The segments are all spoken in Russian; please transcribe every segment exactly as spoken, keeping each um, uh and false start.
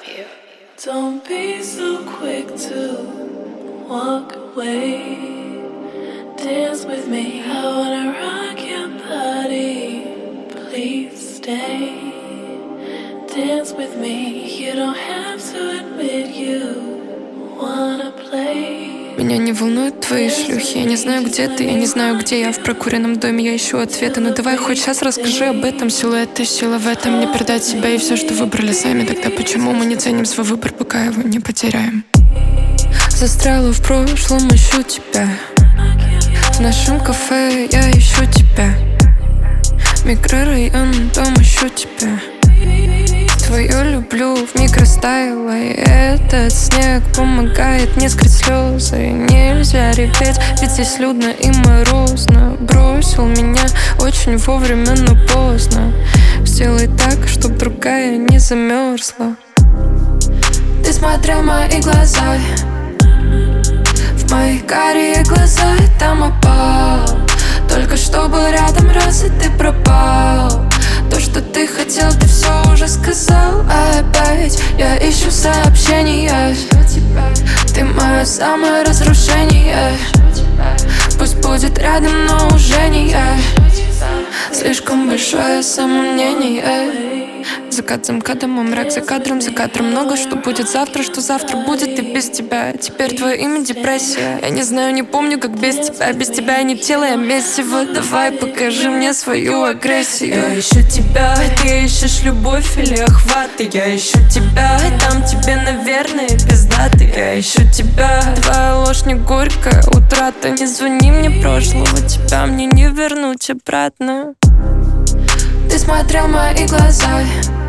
you. Don't be so quick to walk away. Dance with me, I wanna rock your body. Please stay. Dance with me, you don't have to admit you wanna play. Меня не волнуют твои шлюхи. Я не знаю, где ты, я не знаю, где я. В прокуренном доме я ищу ответы. Но давай хоть сейчас расскажи об этом. Силуэт и сила в этом. Не передать себя и все, что выбрали сами. Тогда почему мы не ценим свой выбор, пока его не потеряем? Застряла в прошлом, ищу тебя. В нашем кафе я ищу тебя. Микрорайон, дом, ищу тебя. Твою люблю в микростайле. И этот снег помогает не скрыть слезы. Нельзя реветь, ведь здесь людно и морозно. Бросил меня очень вовремя, но поздно. Сделай так, чтоб другая не замерзла. Ты смотрел в мои глаза, в мои карие глаза, и там опал. Только что был рядом раз, и ты пропал. То, что ты хотел, ты все уже сказал. А опять я ищу сообщения. Ты мое самое разрушение. Пусть будет рядом, но уже не я. Слишком большое сомнение. Закат за МКАДом, а мрак за кадром, за кадром. Много что будет завтра, что завтра будет и без тебя. Теперь твое имя депрессия. Я не знаю, не помню, как без тебя. Без тебя я не тело, я месиво. Давай покажи мне свою агрессию. Я ищу тебя, ты ищешь любовь или охваты. Я ищу тебя, там тебе, наверное, пиздаты. Я ищу тебя, твоя ложь не горькая утрата. Не звони мне прошлого, тебя мне не вернуть обратно. Ты смотрел в мои глаза,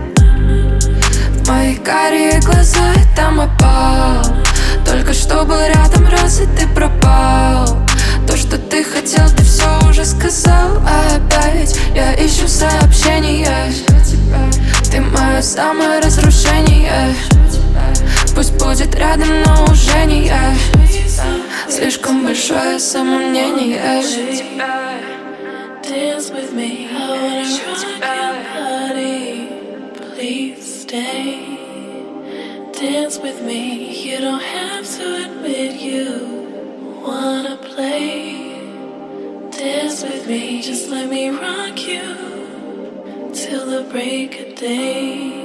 в мои карие глаза, и там опал. Только что был рядом раз, и ты пропал. То, что ты хотел, ты все уже сказал. А опять я ищу сообщения. Ты мое самое разрушение. Пусть будет рядом, но уже не я. Слишком большое сомнение. Dance with me, I wanna rock your body. Please stay. Dance with me, you don't have to admit you wanna play. Dance with me, just let me rock you till the break of day.